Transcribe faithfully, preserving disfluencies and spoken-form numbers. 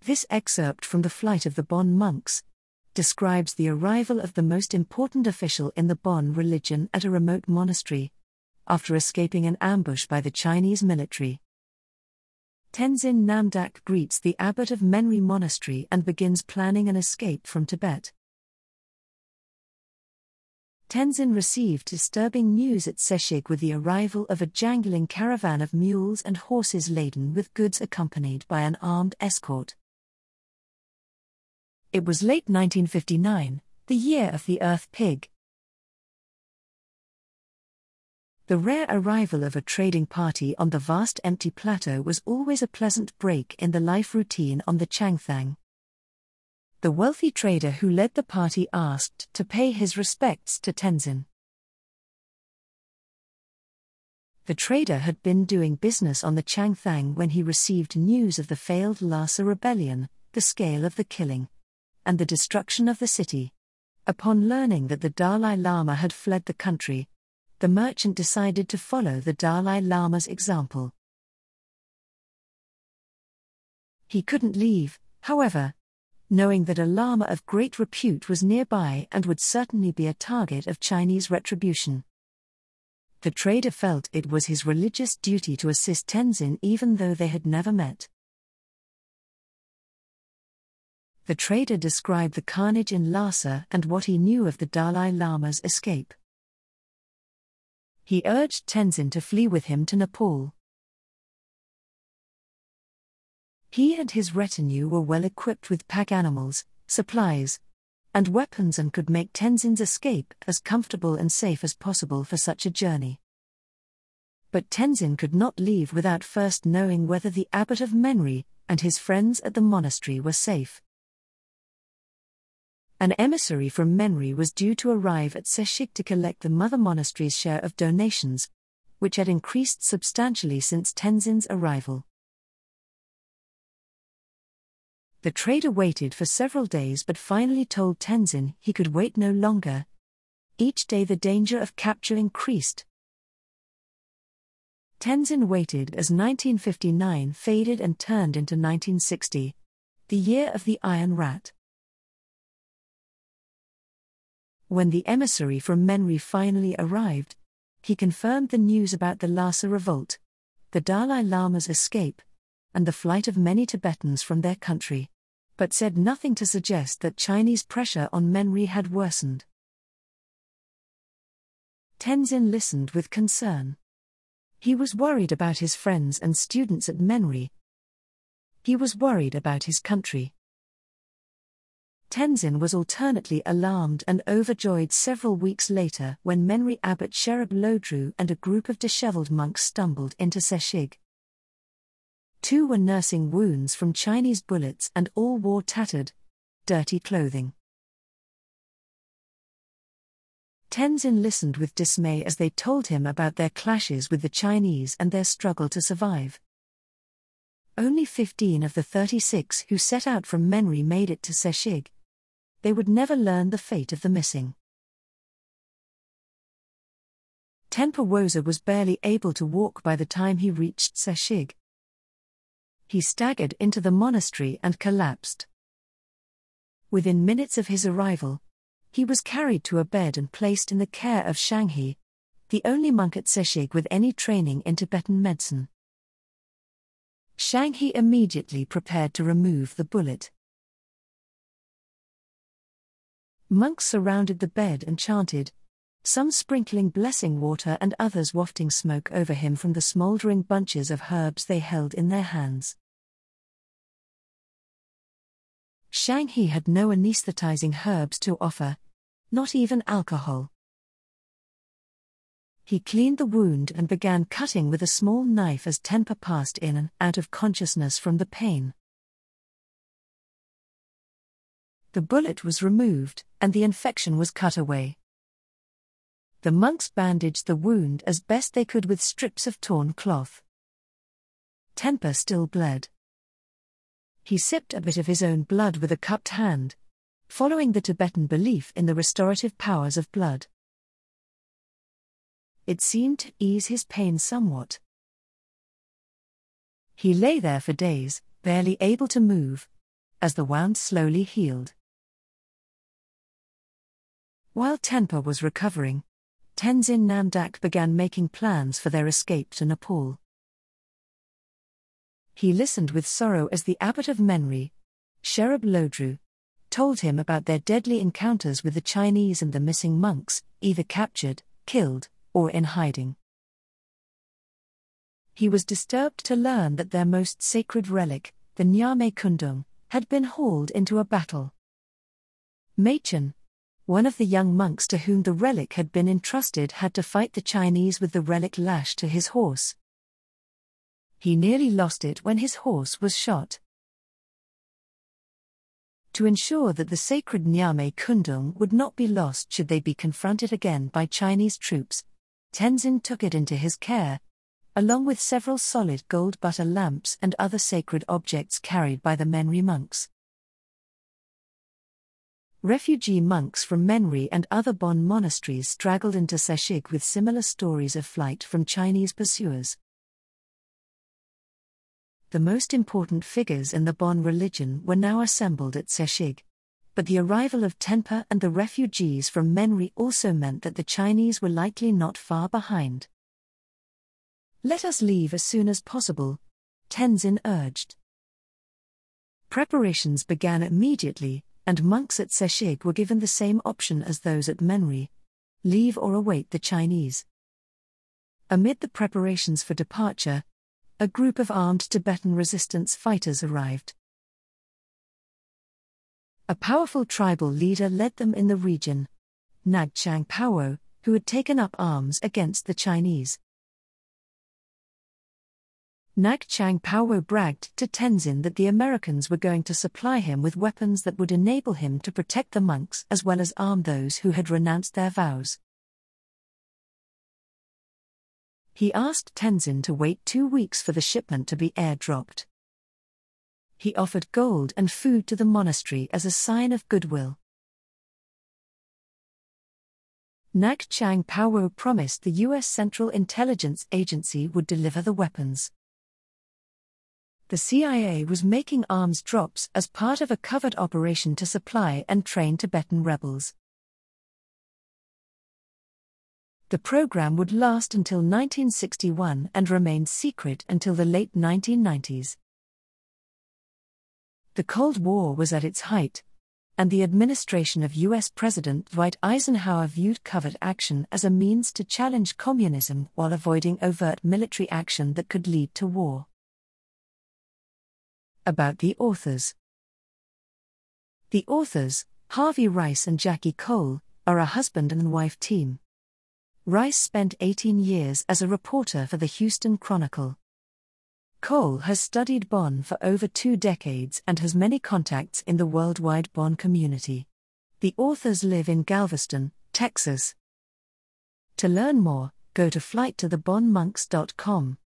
This excerpt from The Flight of the Bon Monks describes the arrival of the most important official in the Bon religion at a remote monastery, after escaping an ambush by the Chinese military. Tenzin Namdak greets the abbot of Menri Monastery and begins planning an escape from Tibet. Tenzin received disturbing news at Seshig with the arrival of a jangling caravan of mules and horses laden with goods accompanied by an armed escort. It was late nineteen fifty-nine, the year of the Earth Pig. The rare arrival of a trading party on the vast empty plateau was always a pleasant break in the life routine on the Changthang. The wealthy trader who led the party asked to pay his respects to Tenzin. The trader had been doing business on the Changthang when he received news of the failed Lhasa rebellion, the scale of the killing, and the destruction of the city. Upon learning that the Dalai Lama had fled the country, the merchant decided to follow the Dalai Lama's example. He couldn't leave, however, knowing that a Lama of great repute was nearby and would certainly be a target of Chinese retribution. The trader felt it was his religious duty to assist Tenzin even though they had never met. The trader described the carnage in Lhasa and what he knew of the Dalai Lama's escape. He urged Tenzin to flee with him to Nepal. He and his retinue were well equipped with pack animals, supplies, and weapons and could make Tenzin's escape as comfortable and safe as possible for such a journey. But Tenzin could not leave without first knowing whether the abbot of Menri and his friends at the monastery were safe. An emissary from Menri was due to arrive at Seshig to collect the mother monastery's share of donations, which had increased substantially since Tenzin's arrival. The trader waited for several days but finally told Tenzin he could wait no longer. Each day the danger of capture increased. Tenzin waited as nineteen fifty-nine faded and turned into nineteen sixty, the year of the Iron Rat. When the emissary from Menri finally arrived, he confirmed the news about the Lhasa revolt, the Dalai Lama's escape, and the flight of many Tibetans from their country, but said nothing to suggest that Chinese pressure on Menri had worsened. Tenzin listened with concern. He was worried about his friends and students at Menri. He was worried about his country. Tenzin was alternately alarmed and overjoyed several weeks later when Menri abbot Sherab Lodru and a group of disheveled monks stumbled into Seshig. Two were nursing wounds from Chinese bullets and all wore tattered, dirty clothing. Tenzin listened with dismay as they told him about their clashes with the Chinese and their struggle to survive. Only fifteen of the thirty-six who set out from Menri made it to Seshig. They would never learn the fate of the missing. Tenpa Woza was barely able to walk by the time he reached Seshig. He staggered into the monastery and collapsed. Within minutes of his arrival, he was carried to a bed and placed in the care of Shanghe, the only monk at Seshig with any training in Tibetan medicine. Shanghe immediately prepared to remove the bullet. Monks surrounded the bed and chanted, some sprinkling blessing water and others wafting smoke over him from the smouldering bunches of herbs they held in their hands. Shanghe had no anesthetizing herbs to offer, not even alcohol. He cleaned the wound and began cutting with a small knife as Tenpa passed in and out of consciousness from the pain. The bullet was removed, and the infection was cut away. The monks bandaged the wound as best they could with strips of torn cloth. Tenpa still bled. He sipped a bit of his own blood with a cupped hand, following the Tibetan belief in the restorative powers of blood. It seemed to ease his pain somewhat. He lay there for days, barely able to move, as the wound slowly healed. While Tenpa was recovering, Tenzin Namdak began making plans for their escape to Nepal. He listened with sorrow as the abbot of Menri, Sherab Lodru, told him about their deadly encounters with the Chinese and the missing monks, either captured, killed, or in hiding. He was disturbed to learn that their most sacred relic, the Nyame Kundung, had been hauled into a battle. Machen, one of the young monks to whom the relic had been entrusted, had to fight the Chinese with the relic lashed to his horse. He nearly lost it when his horse was shot. To ensure that the sacred Nyame Kundung would not be lost should they be confronted again by Chinese troops, Tenzin took it into his care, along with several solid gold butter lamps and other sacred objects carried by the Menri monks. Refugee monks from Menri and other Bon monasteries straggled into Seshig with similar stories of flight from Chinese pursuers. The most important figures in the Bon religion were now assembled at Seshig, but the arrival of Tenpa and the refugees from Menri also meant that the Chinese were likely not far behind. "Let us leave as soon as possible," Tenzin urged. Preparations began immediately, and monks at Seshig were given the same option as those at Menri: leave or await the Chinese. Amid the preparations for departure, a group of armed Tibetan resistance fighters arrived. A powerful tribal leader led them in the region, Nagchang Pawo, who had taken up arms against the Chinese. Nagchang Pawo bragged to Tenzin that the Americans were going to supply him with weapons that would enable him to protect the monks as well as arm those who had renounced their vows. He asked Tenzin to wait two weeks for the shipment to be airdropped. He offered gold and food to the monastery as a sign of goodwill. Nagchang Pawo promised the U S Central Intelligence Agency would deliver the weapons. The C I A was making arms drops as part of a covert operation to supply and train Tibetan rebels. The program would last until nineteen sixty-one and remain secret until the late nineteen nineties. The Cold War was at its height, and the administration of U S President Dwight Eisenhower viewed covert action as a means to challenge communism while avoiding overt military action that could lead to war. About the authors. The authors, Harvey Rice and Jackie Cole, are a husband and wife team. Rice spent eighteen years as a reporter for the Houston Chronicle. Cole has studied Bon for over two decades and has many contacts in the worldwide Bon community. The authors live in Galveston, Texas. To learn more, go to flight to the bon monks dot com.